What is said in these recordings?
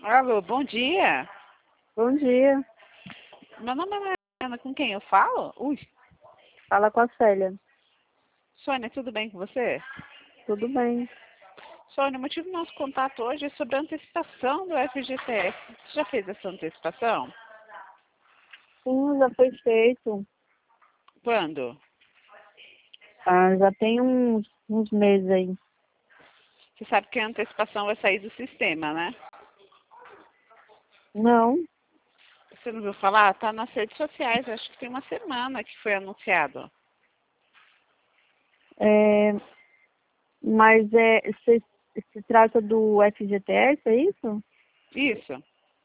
Alô, bom dia. Bom dia. Meu nome é Mariana, com quem eu falo? Ui, Fala com a Célia. Sônia, tudo bem com você? Tudo bem? Sônia, o motivo do nosso contato hoje é sobre a antecipação do FGTS. Você já fez essa antecipação? Sim, já foi feito. Quando? Já tem uns meses aí. Você sabe que a antecipação vai sair do sistema, né? Não, Você não viu falar? Tá nas redes sociais, acho que tem uma semana que foi anunciado. é, mas se trata do FGTS, é isso? Isso.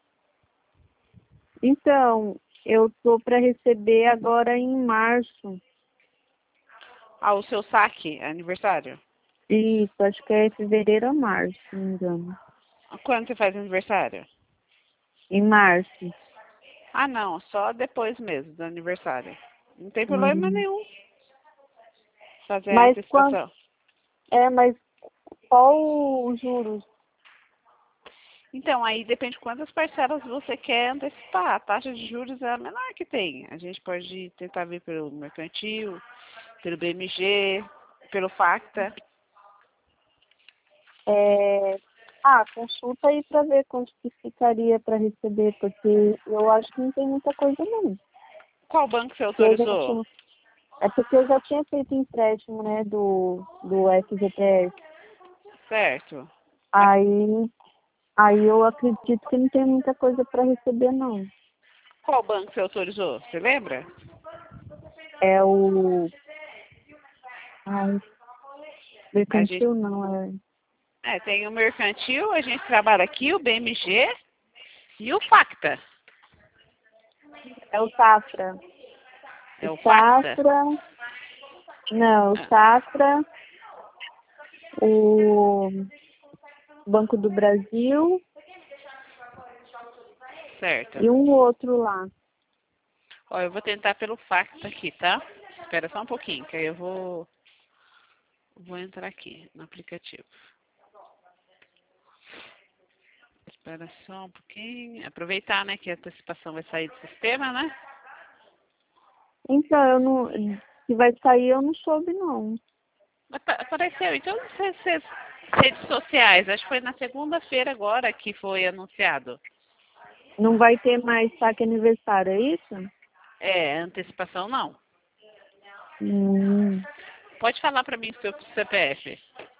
Então, eu tô para receber agora em março. Ah, o seu saque é aniversário? Isso, acho que é fevereiro a março, se não me engano. Quando você faz aniversário? Em março. Ah, não, só depois mesmo do aniversário. Não tem problema Uhum. nenhum fazer a Mas antecipação. mas qual os juros? Então, aí depende de quantas parcelas você quer antecipar. A taxa de juros é a menor que tem. A gente pode tentar ver pelo mercantil, pelo BMG, pelo Facta. Consulta aí para ver quanto que ficaria para receber, porque eu acho que não tem muita coisa não. Qual banco você Porque eu já autorizou? tinha, é porque eu já tinha feito empréstimo, né, do FGTS. Certo. Mas Aí, aí eu acredito que não tem muita coisa para receber não. qual banco você autorizou? Você lembra? É o ai, A gente, mercantil não, tem o mercantil, a gente trabalha aqui, o BMG e o Facta. é o Safra. É O o Facta? Safra, não, o Ah, Safra, o Banco do Brasil certo. e um outro lá. Ó, eu vou tentar pelo Facta aqui, tá? Espera só um pouquinho, que aí eu vou entrar aqui no aplicativo. Espera só um pouquinho. Aproveitar, né, que a antecipação vai sair do sistema, né? Então, eu não. Se vai sair, eu não soube, não. Apareceu em todas as redes sociais. Acho que foi na segunda-feira agora que foi anunciado. Não vai ter mais saque aniversário, é isso? É, antecipação não. Hum, Pode falar para mim o seu CPF.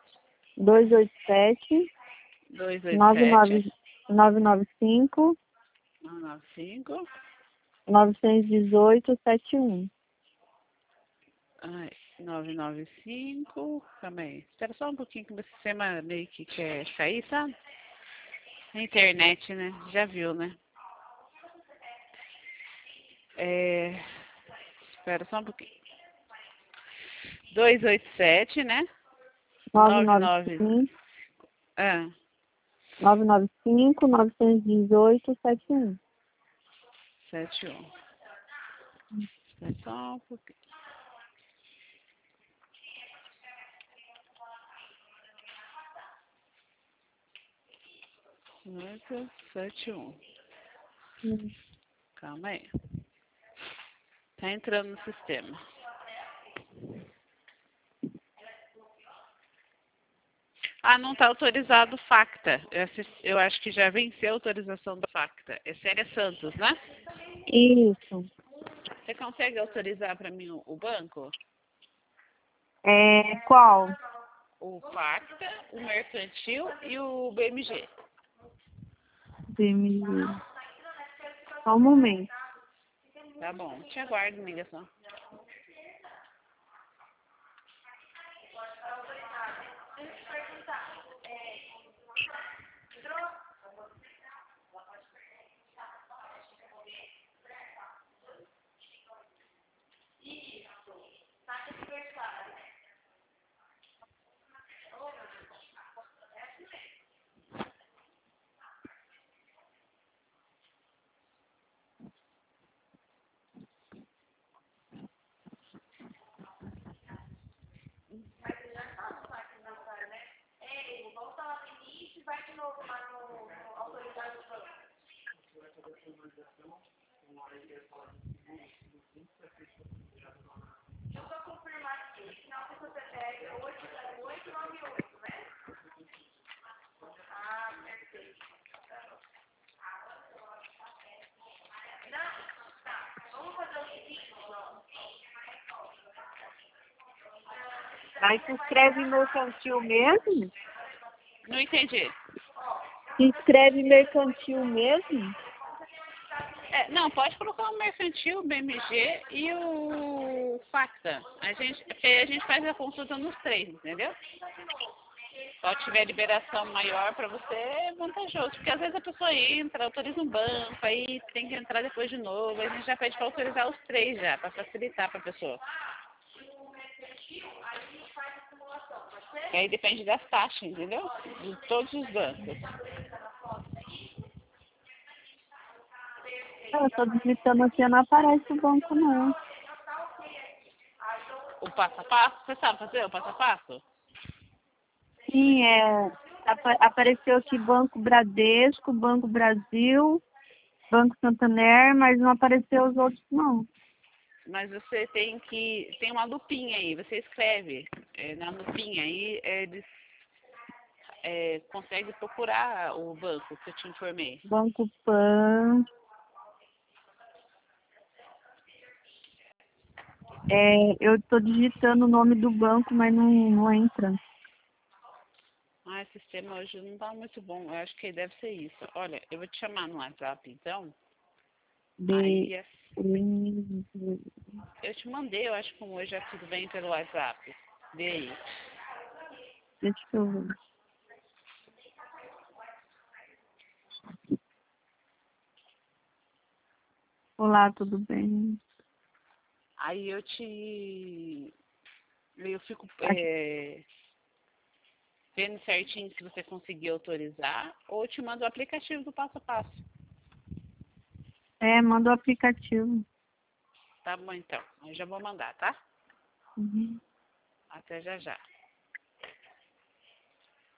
287 287 99 995 995. 918 71. Ai, 995. Calma aí. Espera só um pouquinho que o meu sistema meio que quer sair, sabe? Na internet, né? Já viu, né? É, espera só um pouquinho. 287, né? 99. 995 Ah, 995 918 71. 71. Espera só um pouquinho. Oito, 71. Hum. Calma aí. Tá entrando no sistema. Ah, não tá autorizado o Facta. Eu acho que já venceu a autorização do Facta. É Célia Santos, né? Isso. Você consegue autorizar para mim o banco? Qual? O Facta, o Mercantil e o BMG. BMG. Só um momento. Tá bom. Te aguardo, ligação. Aí se escreve mercantil mesmo? Não entendi. Se escreve mercantil mesmo? Não, pode colocar o mercantil, o BMG e o Facta. Porque aí a gente faz a consulta nos três, entendeu? Só tiver liberação maior para você é vantajoso, porque às vezes a pessoa entra, autoriza um banco, aí tem que entrar depois de novo, aí a gente já pede para autorizar os três já, para facilitar para a pessoa. E aí depende das taxas, entendeu? De todos os bancos. Eu tô digitando aqui, não aparece o banco não. O passo a passo, você sabe fazer o passo a passo? Sim, apareceu aqui Banco Bradesco, Banco Brasil, Banco Santander, mas não apareceu os outros não. Mas você tem uma lupinha aí, você escreve na lupinha aí, eles conseguem procurar o banco que eu te informei. Banco Pan. Eu estou digitando o nome do banco, mas não entra. Ah, esse sistema hoje não tá muito bom, eu acho que deve ser isso. Olha, eu vou te chamar no WhatsApp então, aí eu te mandei, eu acho que como hoje é tudo bem pelo WhatsApp. Vê aí. Deixa eu ver. Olá, tudo bem? Aí eu fico vendo certinho se você conseguir autorizar, ou eu te mando o aplicativo do passo a passo. Manda o aplicativo. Tá bom então, eu já vou mandar, tá? Uhum. Até já já.